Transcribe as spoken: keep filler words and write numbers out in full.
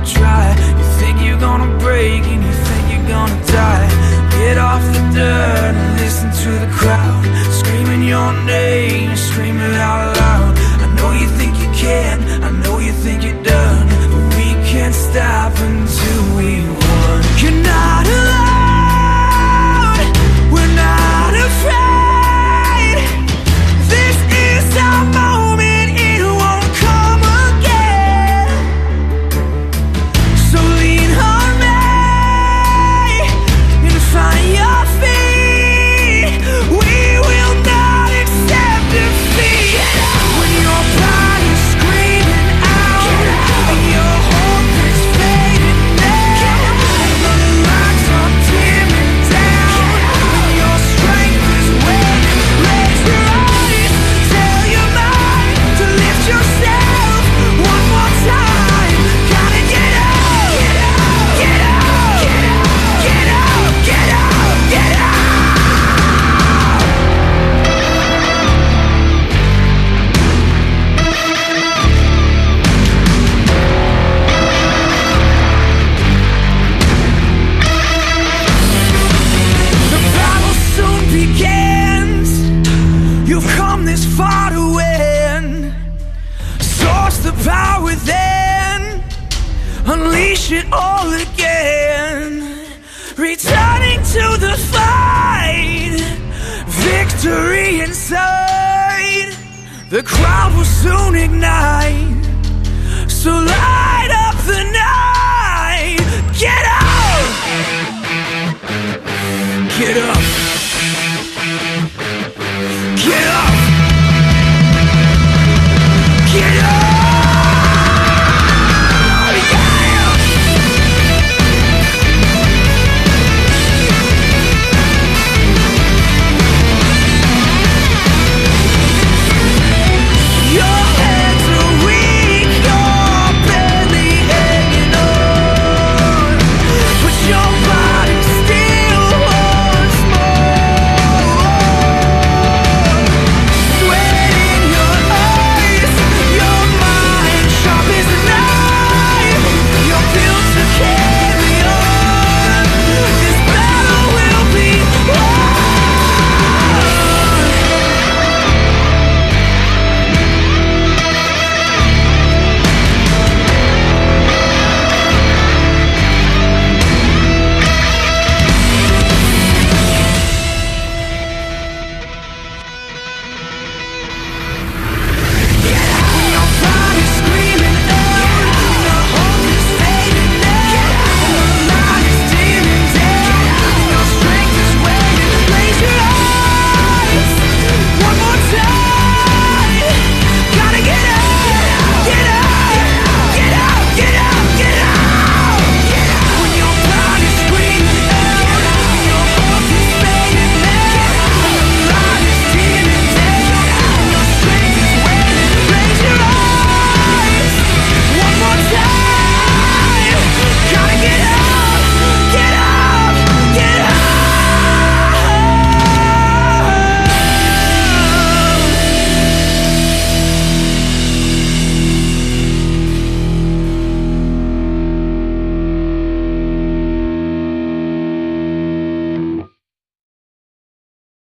try. You think you're gonna break and you think you're gonna die. Get off the dirt and listen to the crowd screaming your name, scream it out loud. I know you think you can, I know you think you're done, but we can't stop until we won. You're not alone, we're not afraid. This is our moment, it won't come again. So lean on me and find your feet. We will not accept defeat. When your body's screaming out and your hope is fading now, and the lights are dimming down and your strength is waning, raise your eyes, tell your mind to lift yourself one more time. Gotta get up, get up, get up, get up, get up, get up. The battle soon begins. You've come this far to win. Source the power within. Unleash it all again. Returning to the fight. Victory inside. The crowd will soon ignite. So light